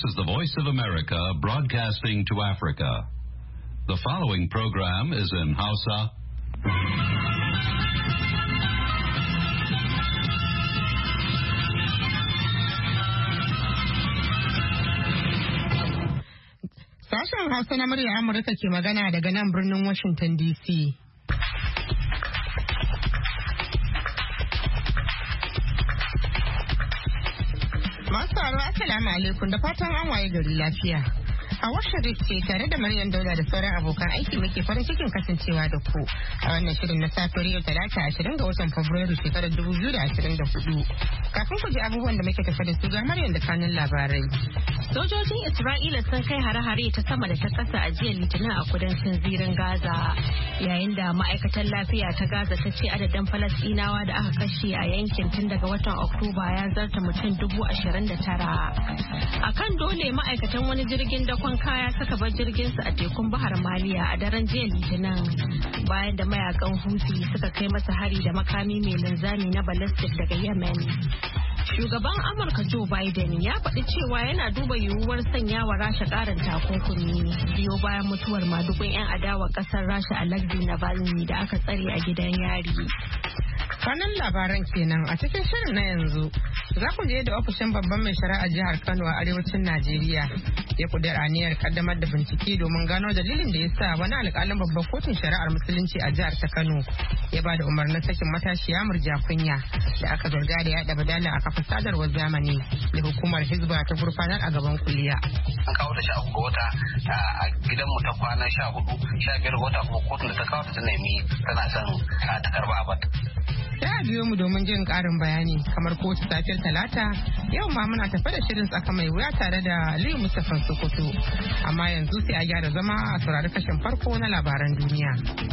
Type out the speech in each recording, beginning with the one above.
is the Voice of America broadcasting to Africa. The following program is in Hausa. Sashen Hausa na murya Amurka ke magana daga nan birnin Washington DC. Masu sauraro assalamu alaikum da fatan an waye gari lafiya. A Washington ce tare da Maryam Dauda da sauran abokan aiki muke farin cikin kasancewa da ku a wannan shirin na safiyar yau Talata 20 ga watan Fabrairu shekarar 2024. Kafin ku ji abubuwan da muke tafe da su ga Maryam da kanun labarai. Sojojin Isra'ila sun kai hare-hare ta sama da ta ƙasa a jiya Litinin a kudancin zirin Gaza, yayin da ma'aikatar lafiya ta Gaza ta ce adadin Falasɗinawa da aka kashe a yankin tun daga watan Oktoba ya zarta mutum 29,000. A kan dole ma'aikatan wani jirgin dakon kaya suka bar jirginsu a tekun Bahar Maliya a daren jiya Litinin, bayan da mayakan Houthi suka kai masa hari da makami mai linzami na ballistic daga Yemen. Shugaban Amurka Joe Biden ya faɗi cewa yana duba yiwuwar sanya wa Rasha ƙarin takunkumi biyo bayan mutuwar madugun 'yan adawa ƙasar Rasha Alexei Navalny da aka tsare a gidan yari. Kanan labaran kenan a cikin shirin na yanzu za ku je da ofishin babban mai shari'a jihar Kano a arewacin Najeriya ya kudura aniyar kaddamar da bincike domin gano dalilin da ya sa wani alƙalin babban kotun shari'ar musulunci a jihar ta Kano ya ba da umarnin sakin matashiya Murja Kunya da aka zarga da yaɗa badala a kafar sadarwar zamani da hukumar Hizba ta gurfanar a gaban kuliya. An kawo ta 13 ga wata a gidanmu ta kwana 14, 15 ga wata kuma kotun da ta kawo ta nemi tana son ta karba abad. Sai a biyo mu domin jin ƙarin bayani kamar kowace safiyar Talata yau ma muna tafe da shirin tsaka mai wuya tare da Aliyu Mustapha Sokoto. Amma yanzu sai a gyara zama a saurari kashin farko na labaran duniya.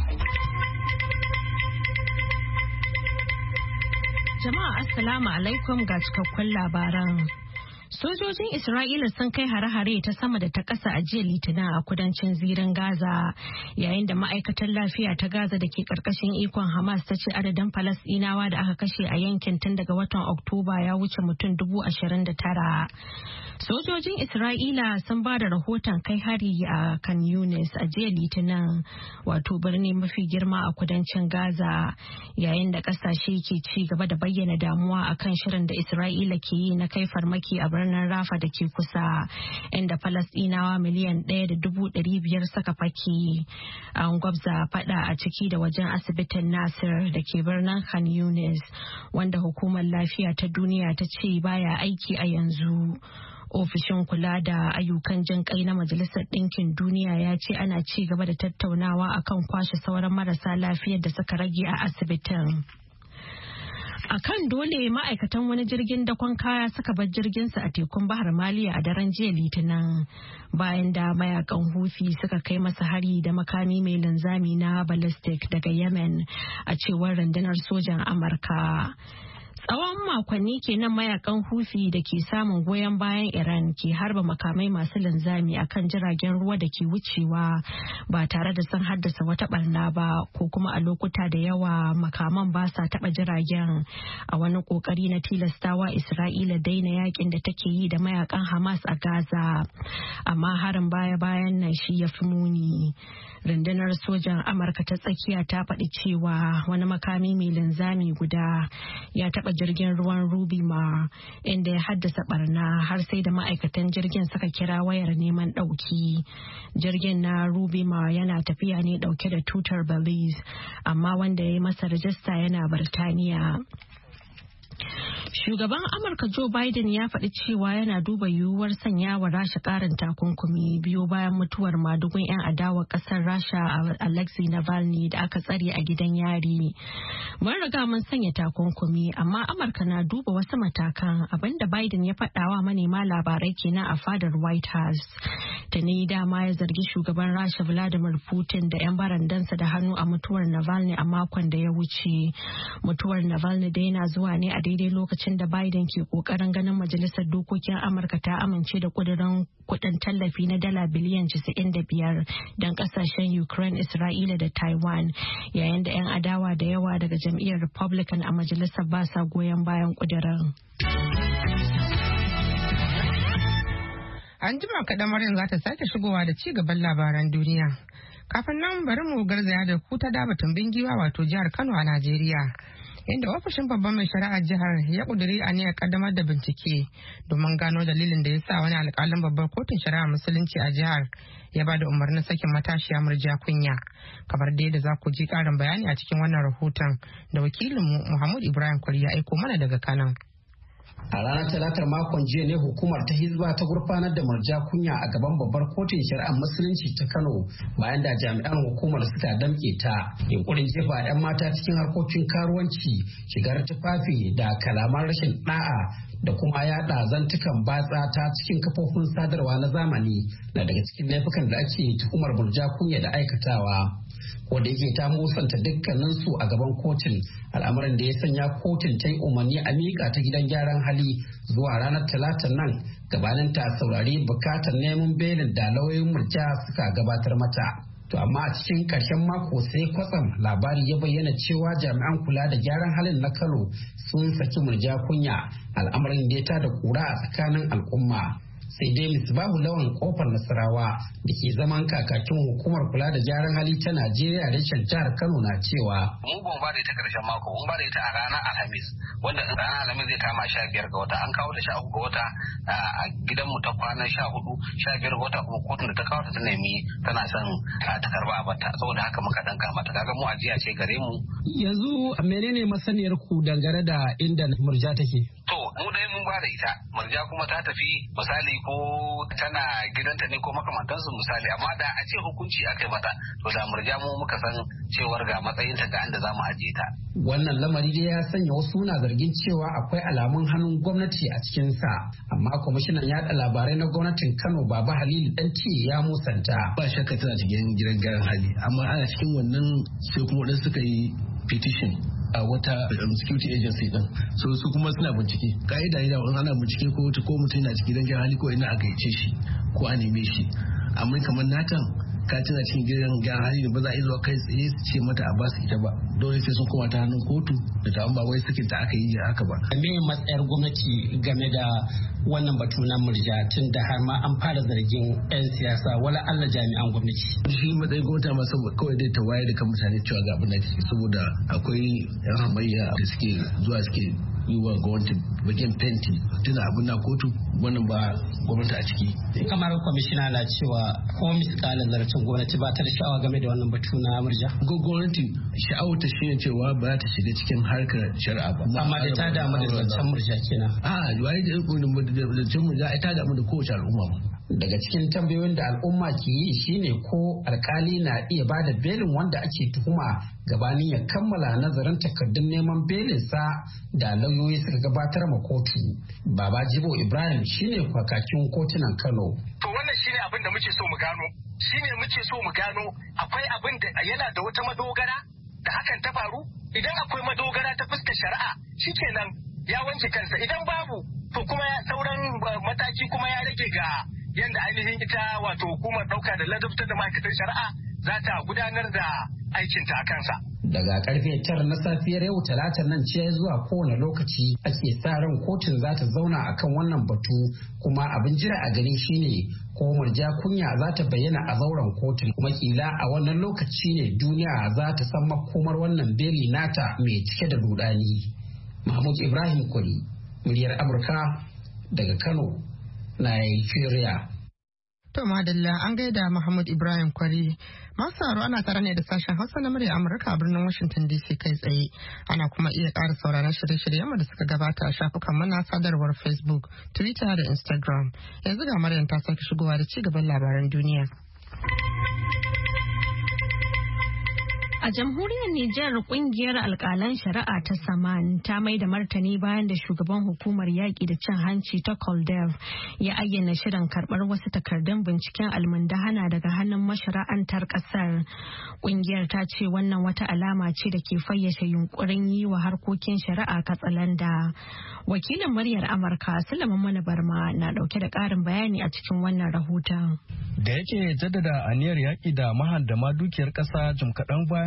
Jama'a assalamu alaikum ga cikakkun labaran. Sojojin Isra'ila sun kai hare-hare ta sama da ta ƙasa a jiya Litinin a kudancin zirin Gaza, yayin da ma'aikatar lafiya ta Gaza da ke ƙarƙashin ikon Hamas ta ce adadin Falasɗinawa da aka kashe a yankin tun daga watan Oktoba ya wuce mutum 29,000. Sojojin Isra'ila sun ba da rahoton kai hari a Khan Yunis a jiya Litinin, wato birni mafi girma a kudancin Gaza, yayin da ƙasashe ke ci gaba da bayyana damuwa akan shirin da Isra'ila ke yi na kai farmaki a birnin Rafa da ke kusa, inda Falasɗinawa miliyan 1.500 suka fake. An gwabza fada a ciki da wajen asibitin Nasir da ke birnin Khan Yunis, wanda hukumar lafiya ta duniya ta ce baya aiki a yanzu. Ofishin kula da ayyukan jin kai na Majalisar Ɗinkin Duniya ya ce ana ci gaba da tattaunawa akan kwashe sauran marasa lafiyar da suka rage a asibitin. A kan dole ma'aikatan wani jirgin dakon kaya suka bar jirginsu a tekun Bahar Maliya a daren jiya Litinin, bayan da mayakan Houthi suka kai masa hari da makami mai linzami na ballistic daga Yemen, a cewar rundunar sojan Amurka. Tsawon makonni kenan mayakan Houthi da ke samun goyon bayan Iran ke harba makamai masu linzami akan jiragen ruwa da ke wucewa ba tare da sun haddasa wata barna ba, ko kuma a lokuta da yawa makaman ba sa taba jiragen, a wani kokari na tilastawa Isra'ila daina yakin da take yi da mayakan Hamas a Gaza. Amma harin baya-bayan nan shi ya fi muni. Rundunar sojan Amurka ta tsakiya ta faɗi cewa wani makami mai linzami guda ya taɓa jirgin ruwan Ruby Mar, inda ya haddasa barna har sai da ma'aikatan jirgin suka kira wayar neman ɗauki. Jirgin na Ruby Mar yana tafiya ne ɗauke da tutar Belize, amma wanda ya yi masa rajista yana Birtaniya. Shugaban Amurka Joe Biden ya faɗi cewa yana duba yiwuwar sanya wa Rasha ƙarin takunkumi biyo bayan mutuwar madugun 'yan adawar ƙasar Rasha Alexei Navalny da aka tsare a gidan yari. Mun riga mun sanya takunkumi, amma Amurka na duba wasu matakan, abinda Biden ya faɗawa manema labarai kenan a fadar White House. Tuni dama ya zargi shugaban Rasha Vladimir Putin da 'yan barandansa da hannu a mutuwar Navalny a makon da ya wuce. Mutuwar Navalny da yana zuwa ne a daidai lokacin da Biden ke kokarin ganin majalisar dokokin Amurka ta amince da kudirin kudin tallafi na dala biliyan 95 don kasashen Ukraine, Isra'ila da Taiwan, yayin da 'yan adawa da yawa daga jam'iyyar Republican a majalisar ba sa goyon bayan kudirin. An jima kaɗan Maryam za ta sake shigowa da ci gaban labaran duniya. Kafin nan bari mu garzaya da ku ta dabatun bingiwa wato jihar Kano a Najeriya. Inda ofishin babban mai shari'ar jihar ya kuduri aniyar kaddamar da bincike domin gano dalilin da ya sa wani alkalin babbar kotun shari'a musulunci a jihar ya ba da umarnin sakin matashiya Murja Kunya. Kamar da za ku ji karin bayani a cikin wannan rahoton da wakilinmu Muhammad Ibrahim Kwari ya aiko mana daga Kano. A ranar talatar makon jiya ne hukumar ta Hizba ta gurfanar da Murja Kunya a gaban babbar kotun shari'ar musulunci ta Kano bayan da jami'an hukumar suka damƙe ta yunkurin jefa 'yan mata cikin harkokin karuwanci, shigar tufafi da kalaman rashin ɗa'a da kuma yaɗa zantukan batsa ta cikin kafofin sadarwa na zamani na daga cikin laifukan da ake tuhumar Murja Kunya da aikatawa. Wanda yake ta musanta dukkaninsu a gaban kotun, al'amarin da ya sanya kotun ta yi umarni a miƙa ta gidan gyaran hali zuwa ranar talatar nan gabanin ta saurari bukatar neman belin da lauyoyin Murja suka gabatar mata. To amma a cikin ƙarshen mako sai kwatsam labari ya bayyana cewa jami'an kula da gyaran halin na Kano sun saki Murja Kunya, al'amarin da ya tada kura a tsakanin al'umma. Sai dai Misbahu Lawan Kofar Nasarawa da ke zaman kakakin hukumar kula da gyaran hali ta Najeriya reshen jihar Kano na cewa mu ba da ita karshen mako, mun ba da ita a ranar Alhamis, wanda ranar Alhamis zai kama 15 ga wata, an kawo ta 13 ga wata a gidanmu ta kwana 14, 15 ga wata kuma kotun da ta kawo ta nemi tana son ta karba a bata, saboda haka muka danka mata. Kaga mu ajiya ce gare mu. Yanzu menene masaniyar ku dangane da inda Murja take? To mu dai mun ba da ita, Murja kuma ta tafi misali ko tana gidanta ne ko makamantansu misali, amma da a ce hukunci aka yi mata to da Murja mu muka san cewar ga matsayinta ga inda za mu ajiye ta. Wannan lamari dai ya sanya wasu na zargin cewa akwai alamun hannun gwamnati a cikinsa, amma kwamishinan yaɗa labarai na gwamnatin Kano Baba Halilu Danti ya musanta. Ba shakka tana cikin gidan gyaran hali, amma ana cikin wannan sai kuma wadansu suka yi petition a wata security agency din, so su kuma suna bincike. Ka'ida ne da wani ana bincike ko mutum yana cikin gidan gyaran hali ko ina a gaice shi ko a neme shi, amma kamar natan ka tana cikin gidan gyaran hali ne ba za a yi zuwa kai tsaye su ce mata a basu ita ba, dole sai sun koma ta hannun kotu da ta ba wai sakin ta aka yi haka ba. Me matsayar gwamnati game da wannan batu na Murja tun da har ma an fara zargin 'yan siyasa wala Allah jami'an gwamnati? Shi matsayin gwamnati ma saboda kawai dai ta waye da kan mutane cewa ga abin da take, saboda akwai 'yan hamayya da suke zuwa suke yi wa gwamnati bakin fenti tuna abin na kotu, wannan ba gwamnati a ciki. Kamar kwamishina na cewa ko misalin zarafin gwamnati ba ta da sha'awa game da wannan batu na Murja? Gwamnati sha'awar ta shi ne cewa ba ta shiga cikin harkar shari'a ba. Amma da ta damu da zancen Murja kenan. Wai da zancen Murja ai ta damu da kowace al'umma ba. Daga cikin tambayoyin da al'umma ke yi shine ko alkali na iya ba da belin wanda ake tuhuma gabanin ya kammala nazarin takardun neman belinsa da lauyoyi suka gabatar ma kotu. Baba Jibo Ibrahim shine kwakakin kotunan Kano. To wannan shine abin da muke so mu gano, akwai abin da yana da wata madogara da hakan ta faru. Idan akwai madogara ta fuskar shari'a shikenan ya wanke kansa, idan babu to kuma sauran mataki kuma ya rage ga yadda ainihin ita wato hukumar ɗauka da ladabtar da ma'aikatan shari'a za ta gudanar da aikinta a kansa. Daga karfe 9 na safiyar yau talatar nan ce zuwa kowane lokaci ake sa ran kotun za ta zauna akan wannan batu, kuma abin jira a gani shine ko Murja Kunya za ta bayyana a zauren kotun, kuma kila a wannan lokaci ne duniya za ta san makomar wannan beli nata mai cike da rudani. Mahmud Ibrahim Kwari, muryar Amurka daga Kano, Nigeria. To madalla an gaida Muhammad Ibrahim Kwari. Masu sauraro ana tare ne da sashen Hausa na murya Amurka a birnin Washington DC kai tsaye. Ana kuma iya ƙara sauraron shirye-shiryenmu da suka gabata a shafukan mana sadarwar Facebook, Twitter da Instagram. Yanzu ga Maryam ta sake shigowa da ci gaban labaran duniya. A jamhuriyar Nijar kungiyar alkalan shari'a ta Saman ta mai da martani bayan da shugaban hukumar yaƙi da cin hanci ta Koldev ya ayyana shirin karɓar wasu takardun binciken almundahana daga hannun mashara'antar ƙasar. Kungiyar ta ce wannan wata alama ce da ke fayyace yunkurin yi wa harkokin shari'a katsalanda. Wakilin muryar Amurka Sulaiman Mana Barma na ɗauke da ƙarin bayani a cikin wannan rahoton. Da yake jaddada aniyar yaƙi da mahadama dukiyar ƙasa jim kaɗan bayan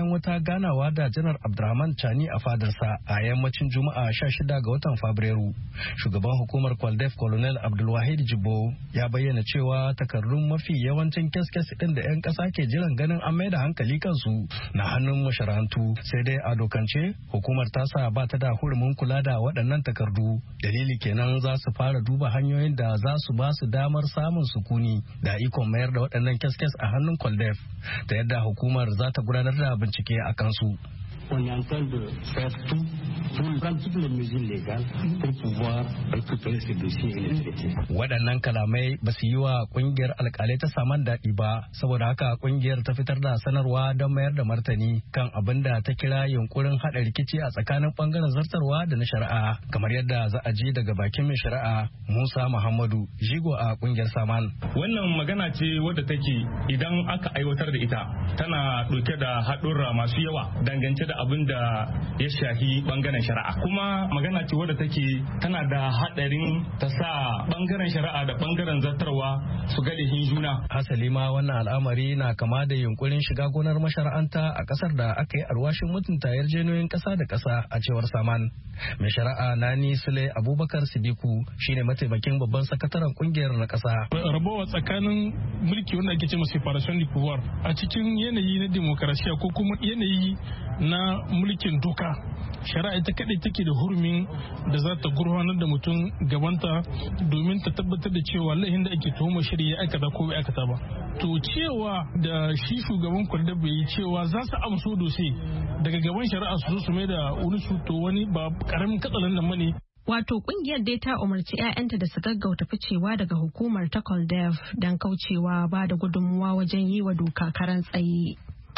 bayan wata ganawa da Janar Abdurrahman Chani a fadarsa a yammacin Juma'a 16 ga watan Fabrairu. Shugaban hukumar Kwaldef Colonel Abdulwahid Jibo ya bayyana cewa takardun mafi yawancin kes ɗin da 'yan ƙasa ke jiran ganin an mai da hankali kansu na hannun masharantu. Sai dai a dokance hukumar tasa ba ta da hurumin kula da waɗannan takardu. Dalili kenan za su fara duba hanyoyin da za su ba su damar samun sukuni da ikon mayar da waɗannan kes a hannun Kwaldef ta yadda hukumar za ta gudanar da bincike a kansu. On est en train de faire tout pour prendre toutes les mesures légales pour pouvoir récupérer ces dossiers et les traiter. Waɗannan kalamai ba su yi wa ƙungiyar alƙalai ta saman daɗi ba, saboda haka ƙungiyar ta fitar da sanarwa don mayar da martani kan abin da ta kira yunkurin haɗa rikici a tsakanin ɓangaren zartarwa da na shari'a, kamar yadda za a ji daga bakin mai shari'a Musa Muhammadu, jigo a ƙungiyar Saman. Wannan magana ce wadda take idan aka aiwatar da ita tana ɗauke da haɗurra masu yawa dangance da abin da ya shafi bangaren shari'a, kuma magana ce wadda take tana da hadarin ta sa bangaren shari'a da bangaren zartarwa su ga lihin juna. Hasali ma wannan al'amari na kama da yunkurin shiga gonar mashara'anta a kasar da aka yi alwashin mutunta yarjejeniyoyin kasa da kasa a cewar Saman. Mai shari'a Nani Sule Abubakar Sidiku shine mataimakin babban sakataren kungiyar na kasa. Rabawa tsakanin mulki wanda ake ce masa separation du pouvoir a cikin yanayi na demokarasiya ko kuma yanayi na mulkin doka, shari'a ita kadai take da hurumin da za ta gurfanar da mutum gabanta domin ta tabbatar da cewa lahin da ake tuhumar shari'a ya aikata ko bai aikata ba. To cewa da shi shugaban Kwaldef bai yi cewa za su amso dose daga gaban shari'a su zo su mai da wani su to wani ba karamin katsalan nan bane. Wato kungiyar dai ta umarci 'ya'yanta da su gaggauta ficewa daga hukumar ta Kwaldef don kaucewa ba da gudunmuwa wajen yi wa doka karan tsaye.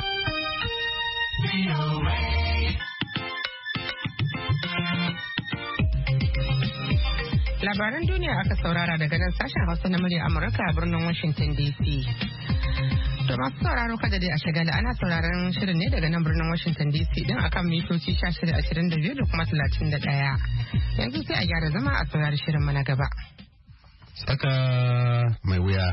Labaran duniya aka saurara daga nan sashen Hausa na murya Amurka a birnin Washington DC. To masu sauraro kada dai a shagala ana sauraron shirin ne daga nan birnin Washington DC din akan mitoci 1622 da kuma 31. Yanzu sai a gyara zama a saurari shirin mana gaba. Tsaka mai wuya.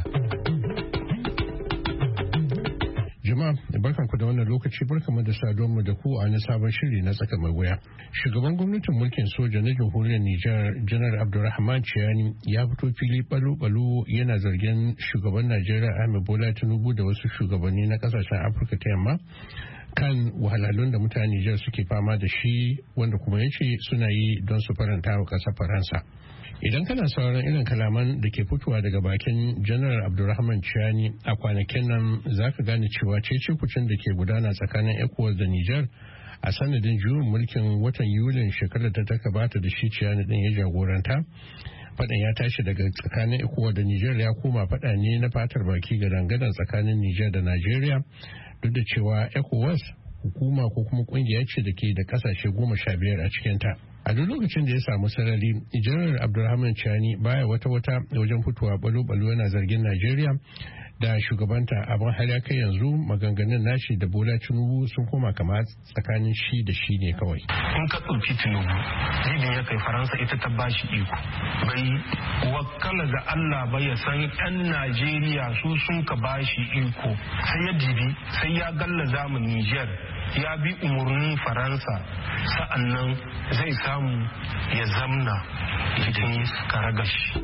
Jama'a barkanku da wannan lokaci barkanmu da saduwarmu da ku a wani sabon shiri na tsaka mai wuya. Shugaban gwamnatin mulkin soja na jamhuriyar Nijar Janar Abdulrahman Chiani ya fito fili balo-balo yana zargin shugaban Najeriya Ahmed Bola Tinubu da wasu shugabanni na kasashen Afirka ta yamma kan wahalhalun da mutane Nijar suke fama da shi wanda kuma ya ce suna yi don su faranta wa ƙasar Faransa. Idan kana sauran irin kalaman da ke fitowa daga bakin janar Abdulrahman Chiani a kwanakin nan za ka gane cewa cece-kucin da ke gudana tsakanin ECOWAS da Nijar a sanadin juyin mulkin watan Yulin shekarar da ta gabata da shi Chiani din ya jagoranta. Faɗan ya tashi daga tsakanin ECOWAS da Nijar ya koma faɗa ne na fatar baki ga dangadan tsakanin Nijar da Najeriya duk da cewa ECOWAS hukuma ko kuma kungiya ce da ke da kasashe 15 a cikinta. A duk lokacin da ya samu sarari, Janar Abdulrahman Chiani baya wata wajen fitowa balo-balo yana zargin Najeriya da shugabanta abin har ya kai yanzu maganganun nashi da Bola Tinubu sun koma kama tsakanin shi da shi ne kawai. In ka ɗauki Tinubu, jibin ya kai Faransa ita ta bashi iko. Bai wakala ga Allah ba ya san 'yan Najeriya su sun ka bashi iko. Sai ya dibi, sai ya gallaza mu Niger. Ya bi umarnin Faransa sa'annan zai samu ya zamna cikin karagashi.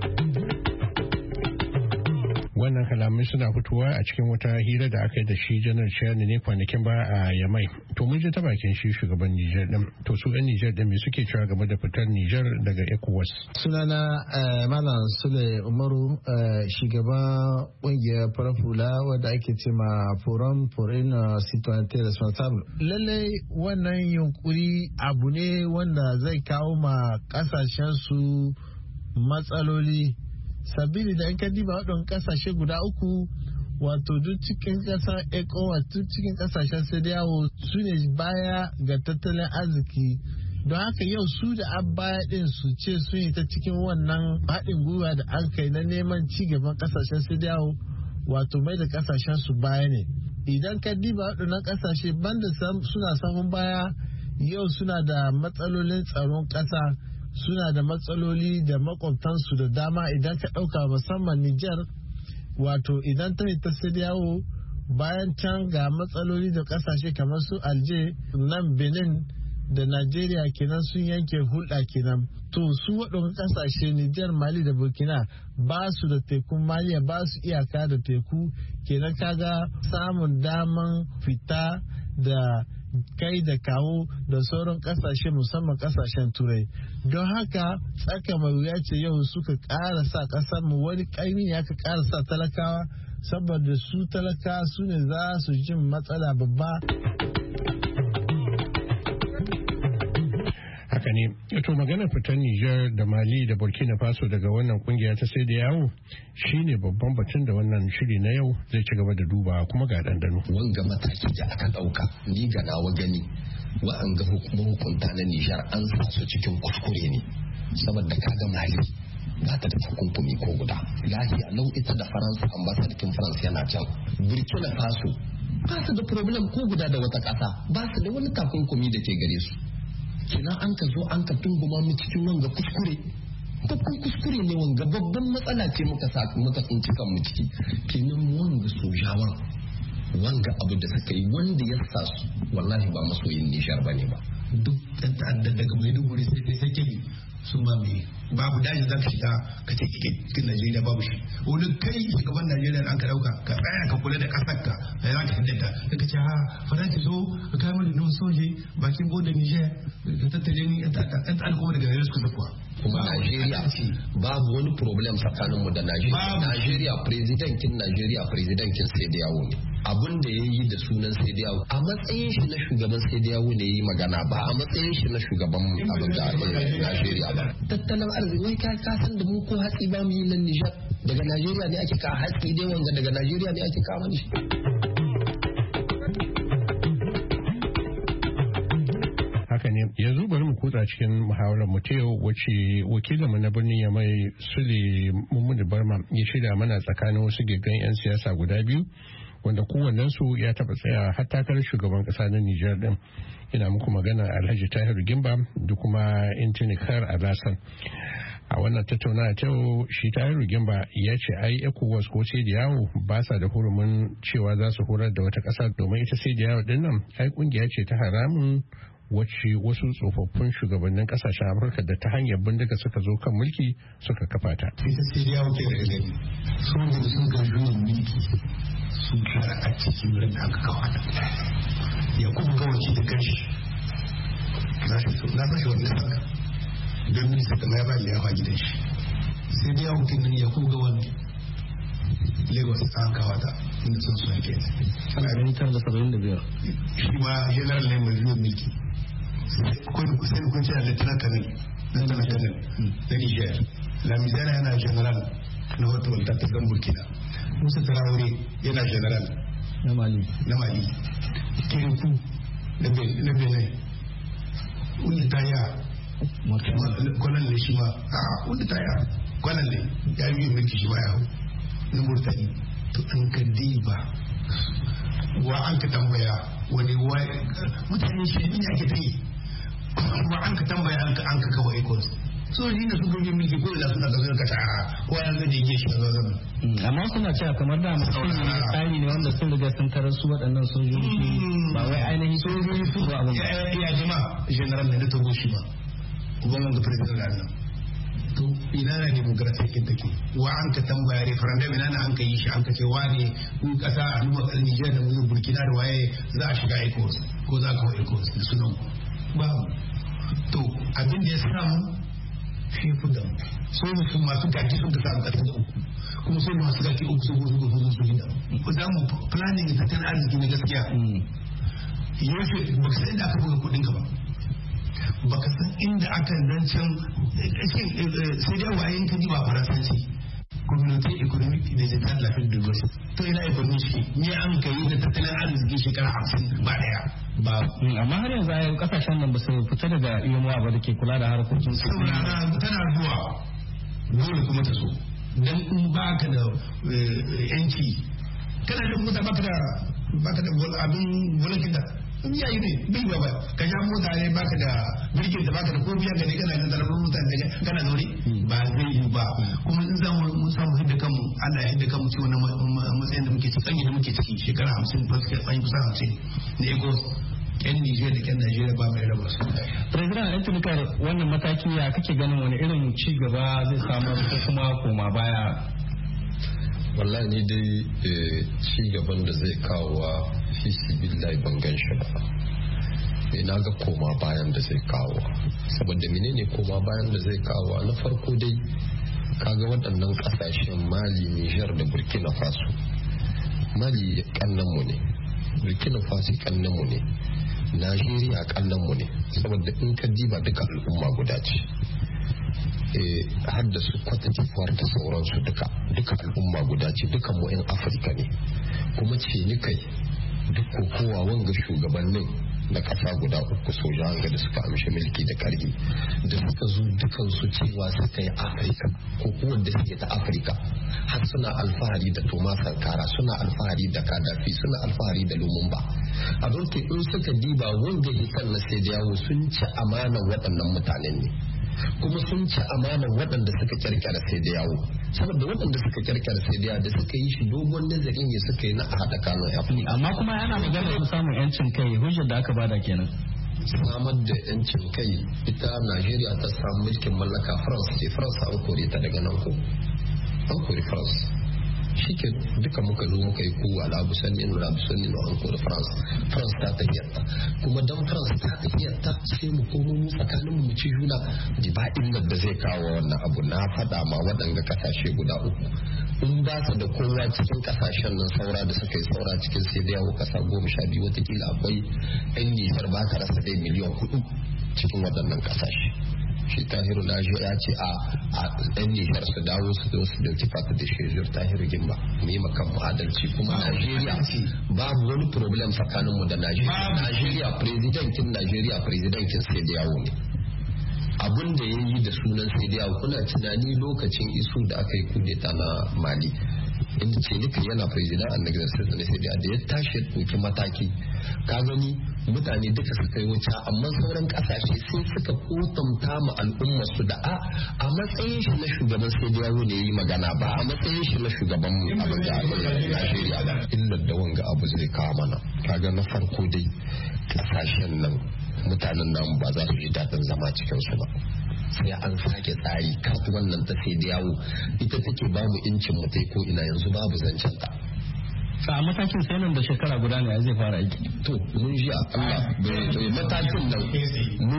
Wannan kalamai suna fitowa a cikin wata hira da aka yi da shi janar Chiani ne kwanakin ba a Yamai. To mun ji ta bakin shi shugaban Nijar din. To su ɗan Nijar din me suke cewa game da fitar Nijar daga ECOWAS? Sunana Malam Sule Umaru, shugaban ƙungiyar farafula wadda ake ce ma Forum for une Citoyenneté Responsable. Lallai wannan yunkuri abu ne wanda zai kawo ma ƙasashen su matsaloli. Sabili da in ka diba waɗannan ƙasashe guda uku wato duk cikin ƙasar ECOWAS duk cikin ƙasashen CEDEAO su ne baya ga tattalin arziki don haka yau su da an baya ɗin su ce sun yi ta cikin wannan haɗin gwiwa da an kai na neman ci gaban ƙasashen CEDEAO wato mai da ƙasashen su baya ne. Idan ka diba waɗannan ƙasashe banda suna samun baya yau suna da matsalolin tsaron ƙasa. Suna da matsaloli da makwabtansu da dama idan ka ɗauka musamman Nijar wato idan ta yi ta yawo bayan can ga matsaloli da kasashe kamar su Alje nan Benin da Najeriya kenan sun yanke hulɗa kenan. To su waɗanda kasashe Nijar, Mali da Burkina ba su da tekun Maliya, ba su iyaka da teku, kenan kaga samun daman fita da kai da kawo da sauran kasashe musamman kasashen turai. Don haka tsaka mai wuya ce yau suka ƙara sa ƙasar mu wani ƙaimi ya ka ƙara sa talakawa, saboda su talakawa su ne za su jin matsala babba. Haka ne, to maganar fitar Nijar da Mali da Burkina Faso daga wannan kungiya ta sai da yawo shine babban batun da wannan shiri na yau zai ci gaba da duba kuma ga dandano. Wanga mataki da aka dauka ni ga nawa gani wa'anga hukunta na Nijar an sa su cikin kuskure ne, saboda kaga Mali ba ta da takunkumi ko guda. Lahiya lau ita da Faransa, ambasadakin Faransa yana can. Burkina Faso ba su da problem ko guda da wata ƙasa, ba su da wani takunkumi da ke gare su. Kina an ka zo an ka tunguma mu cikin wanga kuskure, babban kuskure ne, wanga babban matsala ce muka tsinci kanmu ciki. Kenan wanga sojawan wanga abu da suka yi wanda ya sa su wallahi ba masoyin Nijar bane ba. Duk ɗan ta'adda daga Maiduguri sai kebe sun mamaye, babu dajin za ka shiga ka ce cikin Najeriya babu shi. Wani kai shugaban Najeriya an ka dauka ka tsaya ka kula da kasar ka da za ka hiddata da ka ce ha faranki zo ka kai mana nan soje bakin bodin Niger ka tattale ni ɗan ta'adda kuma daga Najeriya suka zakuwa. Kuma Najeriya babu wani problem tsakaninmu da Najeriya. Najeriya presidentin sai da yawo ne. Abin da ya yi da sunan sai da yawo a matsayin shi na shugaban sai da yawo ne ya yi magana ba a matsayin shi na shugaban abin da Najeriya ba. Tattalin arziki wai ka san da mu ko hatsi ba mu yi nan Nijar, daga Najeriya ne ake kawo hatsi dai wanga daga Najeriya ne ake kawo shi. Haka ne, yanzu bari mu kutsa cikin muhawarar mu ta yau wacce wakilinmu na birnin Yamai Sule Mummuni Barma ya shirya mana tsakanin wasu gaggan 'yan siyasa guda biyu wanda kowannensu ya taɓa tsaya har takarar shugaban ƙasa na Nijar din. Ina muku magana Alhaji Tahiru Gimba da kuma Intinikar Alasan. A wannan tattaunawa ta yau shi Tahiru Gimba ya ce ai ECOWAS ko sai da yawo ba sa da hurumin cewa za su horar da wata ƙasa, domin ita sai da yawo din nan ai kungiya ce ta haramun wacce wasu tsofaffin shugabannin kasashen Afirka da ta hanyar bindiga suka zo kan mulki suka kafa ta. Ita sai da yawo ke da gani sun gudu sun ga juyin mulki sun kara a cikin wurin da aka kawo ta. Ya kuma gawaci da kanshi na sashi wani saka don minista kama ya ba da yawa gidan shi. Sai da yawo ke nan ya kuma gawan Lagos an kawo ta inda sun suna ke. Ana ganin 1975. Shi ma general ne mai juyin mulki. Sai kun ce a lieutenant colonel na Niger. Lamizana yana general na wata walta ta gan Burkina. Musa Traore yana general na Mali. Kiriku na Benin. Wanda ta ya kwanan ne shi ma wanda ta ya kwanan ne ya yi mulki shi ma ya hau na Murtani. To an ka diba wa an ka tambaya wani mutane shi ne ake ta yi ba an ka tambaya an ka kawo ecos sojoji da suka yi mulki ko da suna zaune ka tara ko ya zai je shi da zama. Amma suna cewa kamar da tsari ne wanda sun riga sun tarar su waɗannan sojoji ba wai ainihin sojoji su ba abin. Ya jima general ne da togo shi ba uban wanda president da nan. To ina na demokrasiya kin take wa an ka tambaya referendum ina na an ka yi shi an ka ce wane ku kasa a numa Niger da mu Burkina da waye za a shiga ecos ko za ka wa ecos da sunan babu. To abin da ya samu shi fi da so mutum masu gaji sun ka samu ƙasa da uku kuma sai masu gaji uku su gida ku za mu planning tattalin arziki na gaskiya yaushe ba ka san inda aka buga kuɗin ka ba ba ka san inda aka zancen sai dai wayan ka ji ba faransanci community economic digital lafiyar da wasu to ina economic shi ne an ka yi da tattalin arziki shekara 50 ba daya ba. Amma har yanzu ayyukan kasashen nan ba su fita daga iyamuwa ba da ke kula da harkokin su. Saboda tana zuwa dole kuma ta so dan in baka da yanci kana da mota baka da abin volakin da yayi ne bai ba ka ja mota ne baka da birkin da baka da ko biya ga ne kana da talabar mota da kana zaure ba zai yi ba kuma in za mu samu hidda kanmu Allah ya hidda kanmu ci wannan matsayin da muke ciki, da muke ciki shekara 50 an yi kusa 50 na ECOWAS, yan Nijar da yan Najeriya ba mai raba su. President Antunikar, wannan mataki ya kake ganin wani irin ci gaba zai samu ko kuma koma baya? Wallahi ni dai ci gaban da zai kawo wa fisibillahi ban gan shi ba. Na ga koma bayan da zai kawo, saboda menene koma bayan da zai kawo? Na farko dai kaga waɗannan ƙasashen Mali, Nijar da Burkina Faso. Mali kannanmu ne, Burkina Faso kannanmu ne, Najeriya kannanmu ne, saboda in ka diba duka al'umma guda ce. Har da su Cote d'Ivoire da sauransu duka al'umma guda ce, duka mu 'yan Afirka ne. Kuma ce ni kai duk kowa wanga shugabannin na kasa guda uku sojan da suka amshi mulki da karfi da suka zo dukansu cewa suka yi Afirka ko kuwa da suke ta Afirka, har suna alfahari da Thomas Sankara, suna alfahari da Gaddafi, suna alfahari da Lumumba. A don in suka diba wanda hikan na sai yawo sun ci amanan waɗannan mutanen ne, kuma sun ci amanan waɗanda suka kirkira sai da yawo, saboda waɗanda suka kirkira sai da yawo da suka yi shi dogon nazarin ne suka yi na a haɗa kanun Afirka. Amma kuma yana magana su samun yancin kai, hujjar da aka bada kenan. Samar da yancin kai, ita Najeriya ta samu mulkin mallaka France ce, France an kore ta daga nan ko an kore France. Shi ke duka muka zo muka yi kowa labusanni na an kore France ta tafiyarta, kuma don France ta tafiyarta sai mu komo mu tsakanin mu ci juna di ba illar da zai kawo wannan abu. Na faɗa ma waɗanda kasashe guda uku in ba su da kowa cikin kasashen nan saura da suka yi saura cikin sai da yawo kasa 12 watakila akwai 'yan Nijar ba ka rasa dai miliyan 4 cikin waɗannan kasashe. Shi Tahiru Lajo ya ce a ɗan Nijar su dawo su dauki fata da shezur Tahiru Gimba mu yi makan mu adalci. Kuma Najeriya babu wani problem tsakaninmu da Najeriya. Presidentin Najeriya presidentin sai da yawo ne. Abin da ya yi da sunan sai da yawo, kuna tunani lokacin isu da aka yi kudeta na Mali, inda ce nika yana president a Nigeria sai da ya tashi ɗauki mataki. Ka gani mutane duka suka yi wuce, amma sauran kasashe sai suka kotamta ma al'ummar su da a matsayin shi na shugaban sai da yawo ne yi magana ba a matsayin shi na shugaban abin da Najeriya ba. Illar da wanga abu zai kawo mana, kaga na farko dai kasashen nan mutanen namu ba za su ji daɗin zama cikin su ba. Sai an sake tsari, kafin wannan ta sai da yawo ita take ba mu incin mu ko ina, yanzu babu zancen ta. A matakin sai nan da shekara guda ne zai fara aiki. To mun ji Allah matakin nan mu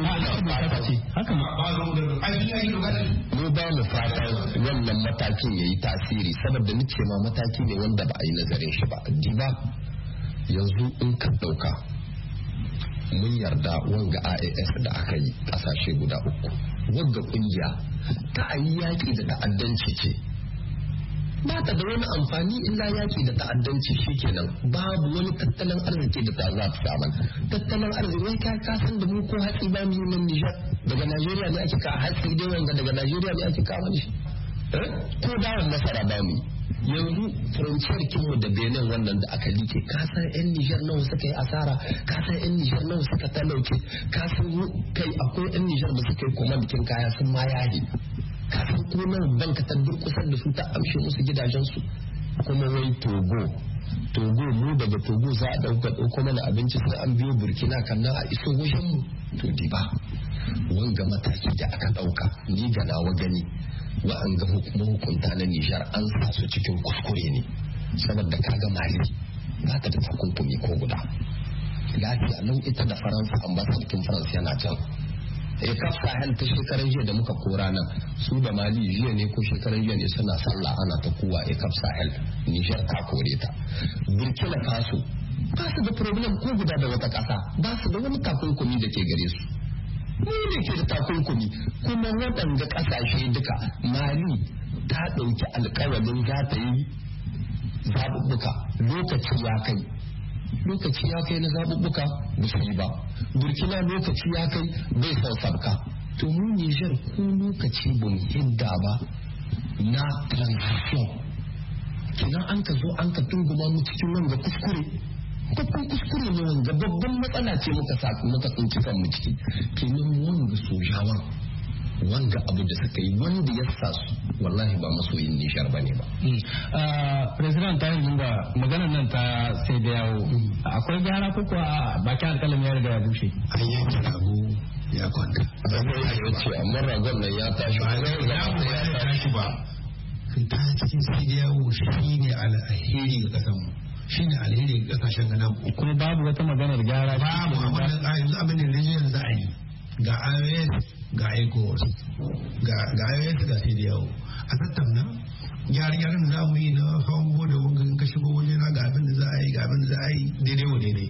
ba mu fata wannan matakin yayi tasiri, saboda nace ma mataki ne wanda ba a yi nazarin shi ba. Diba yanzu in ka dauka mun yarda wanga AAS da aka yi kasashe guda uku, wanga kungiya ta ayi yaki da ta'addanci ce, ba ta da wani amfani illa yaki da ta'addanci. Shikenan babu wani tattalin arziki da ta za ta samu. Tattalin arziki wai ka san da mu ko hatsi ba mu yi nan Nijar, daga Najeriya ne ake ka hatsi dai wanga daga Najeriya ne ake kawo shi, ko dawon masara ba mu. Yanzu furanciyar kinmu da Benin wannan da aka like, ka san 'yan Nijar nawa suka yi asara, ka san 'yan Nijar nawa suka talauke, ka san kai akwai 'yan Nijar da suka yi koma bikin kaya sun ma yahi, kafin kuma banka ta durkusar da su ta amshe musu gidajensu. Kuma wai Togo mu daga Togo za a ɗauko mana abinci sai an biyo Burkina kan nan a iso wajen mu. To di ba wanga mataki da aka ɗauka, ni ga nawa gani wa'anga hukunta na Nijar an sa su cikin kuskure ne, saboda kaga Mali ba ta da takunkumi ko guda. Lafiya lau ita da Faransa, ambasadin Faransa yana can. Kaf Sahel ta shekaran jiya da muka kora nan, su da Mali jiya ne ko shekaran jiya ne suna sallah ana ta kowa Kaf Sahel, Nijar ta kore ta. Burkina Faso ba su da problem ko guda da wata ƙasa, ba su da wani takunkumi da ke gare su. Mu ne ke da takunkumi, kuma waɗanda ƙasashe duka Mali ta ɗauki alƙawarin za ta yi zaɓuɓɓuka, lokaci ya kai na zaɓuɓɓuka ba su yi ba. Burkina lokaci ya kai bai son sabka. To mu Nijar ko lokaci ba mu hidda ba na transition, kina an ka zo an ka tunguma mu cikin wanga kuskure. Babban kuskure ne wanga, babban matsala ce muka tsinci kan mu ciki. Kenan wanga sojawan wanga abu da suka yi wanda ya sa su wallahi ba masoyin Nijar bane ba. President ta yi da maganar nan ta sai da yawo akwai gyara ko kuwa bakin alƙalami ya riga ya bushe. An yanke rago ya kwanta. Ya ce amma ragon nan ya tashi. Ya tashi ba. Ta cikin sai da yawo shi ne alheri ga ƙasar mu. Shi ne alheri ga ƙasashen gana mu. Kuma babu wata maganar gyara. Babu yanzu abin da rijiyar za a yi. Ga IOS ga ECOWAS ga IOS ga sai da yawo. A tattauna gyare-gyaren da za mu yi na hawan boda wangan ka shigo waje na ga abin da za a yi ga abin da za a yi daidai wa daidai.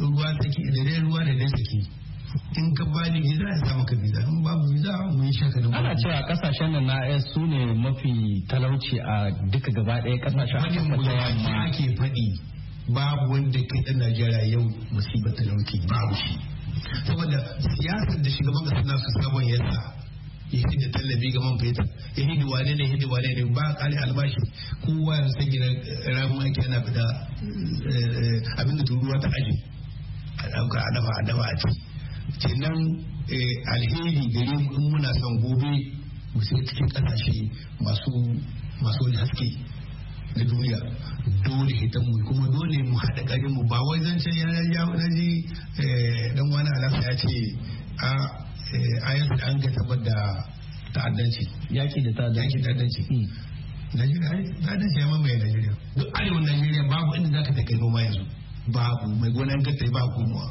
Ruwa daidai saki. In ka bani visa ya sa maka visa in babu visa mu yi shaka da ana cewa kasashen nan na AS su ne mafi talauci a duka gaba ɗaya kasashen ma ake faɗi babu wanda kai ɗan Najeriya yau musibar talauci babu shi saboda siyasar da shugaban ƙasar nasu sabon yasa ya hidda tallafi ga man fetur ya hidda wane ne ba ƙari albashi kowa ya san gina ramin aiki ana fita abinda turuwa ta aji a ɗauka a dafa a ci kenan alheri gare mu in muna son gobe mu sai cikin kasashe masu haske na duniya dole hitan mu kuma dole mu haɗa ƙarin mu ba wai zancen ya ji dan wani alasa ya ce a yanzu an ga tabbar da ta'addanci yaki da ta'addanci ta'addanci ya mamaye Najeriya duk arewan Najeriya babu inda zaka ta kai noma yanzu babu mai gonan gata ba komowa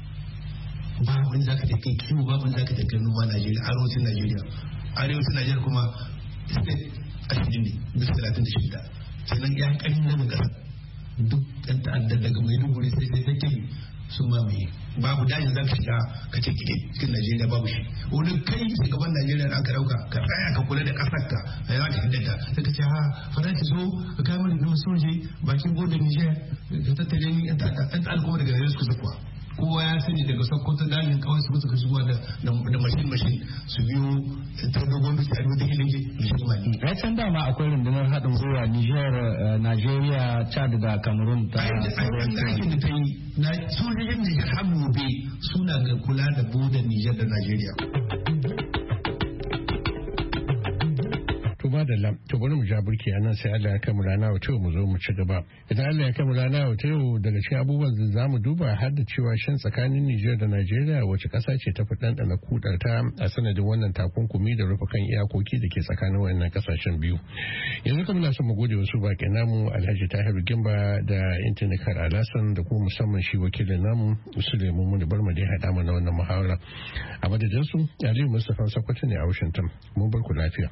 babu wani zaka ta kai kiwo babu wani zaka ta kai noma Najeriya arewacin Najeriya kuma state 20 ne bisa 36 sannan ya karin nan kasa duk ɗan ta'addar daga Maiduguri sai take sun mamaye babu dajin zaka shiga ka ce cikin Najeriya babu shi wani kai shugaban Najeriya da aka dauka ka tsaya ka kula da kasar ka a yawa ta hiddata sai ka ce ha faransa zo ka kama da soje bakin bodin Niger ka tattare ni ɗan ta'addar kuma daga Najeriya su kusa kowa ya sani daga Sokoto dajin kawai su suka shigo da mashin su biyo ta dogon dutse a wata ilinje da shi mali. Can dama akwai rundunar haɗin gwiwa Niger, Nigeria, Chad da Cameroon ta sauran aikin da ta yi na sojojin Niger har gobe suna ga kula da bodar Niger da Nigeria. To bari mu ja burki a nan sai Allah ya kai mu rana wa mu zo mu ci gaba. Idan Allah ya kai mu rana wa daga cikin abubuwan da za mu duba har da cewa shin tsakanin Nijar da Najeriya wace ƙasa ce ta fi ɗanɗana kudarta a sanadin wannan takunkumi da rufe kan iyakoki da ke tsakanin wannan ƙasashen biyu. Yanzu kuma na son mu gode wasu baƙi namu Alhaji Tahiru Gimba da Intanikar Alasan da kuma musamman shi wakilin namu Suleiman Muni Barma da ya haɗa mu na wannan muhawara. A madadinsu Aliyu Mustapha Sakwato ne a Washington. Mun bar ku lafiya.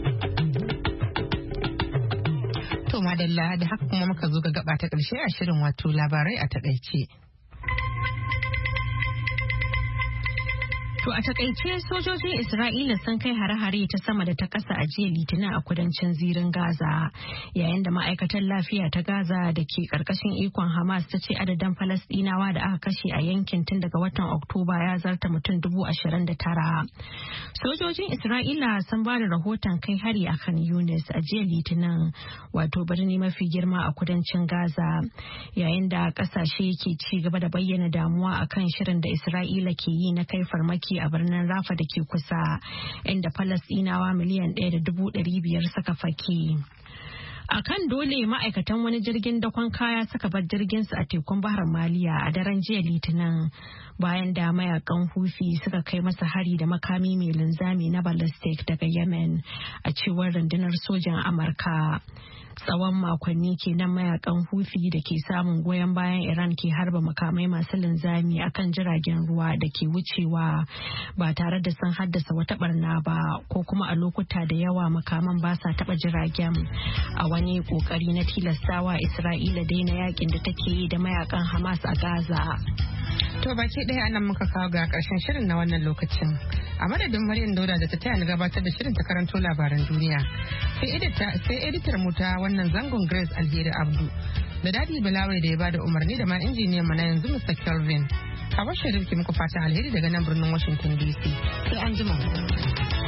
To madalla da haka kuma muka zo ga gaba ta ƙarshe a shirin wato labarai a takaice. To a takaice sojojin Isra'ila sun kai hare-hare ta sama da ta ƙasa a jiya Litinin a kudancin zirin Gaza, yayin da ma'aikatar lafiya ta Gaza da ke ƙarƙashin ikon Hamas ta ce adadin Falasɗinawa da aka kashe a yankin tun daga watan Oktoba ya zarta mutum 29,000. Sojojin Isra'ila sun ba da rahoton kai hari a Khan Yunis a jiya Litinin, wato birni mafi girma a kudancin Gaza, yayin da ƙasashe ke ci gaba da bayyana damuwa akan shirin da Isra'ila ke yi na kai farmaki a birnin Rafa da ke kusa, inda Falasɗinawa miliyan 1.500 suka fake. A kan dole ma'aikatan wani jirgin dakon kaya suka bar jirginsu a tekun Bahar Maliya a daren jiya Litinin bayan da mayakan Houthi suka kai masa hari da makami mai linzami na ballistic daga Yemen, a cewar rundunar sojan Amurka. Tsawon makonni kenan mayakan Houthi da ke samun goyon bayan Iran ke harba makamai masu linzami akan jiragen ruwa da ke wucewa ba tare da sun haddasa wata barna ba, ko kuma a lokuta da yawa makaman ba sa taba jiragen, a wani kokari na tilastawa Isra'ila daina yakin da take yi da mayakan Hamas a Gaza. To baki ɗaya anan muka kawo ga ƙarshen shirin na wannan lokacin. A madadin Maryam Dauda da ta taya ni gabatar da shirin ta karanto labaran duniya. Sai editar mu ta wannan zangon Grace Alheri Abdu. Da Dadi Bilawai da ya bada umarni da ma injiniyan mu na yanzu Mr. Kelvin. Hawa Sharif ke muku fatan alheri daga nan birnin Washington DC. Sai an jima.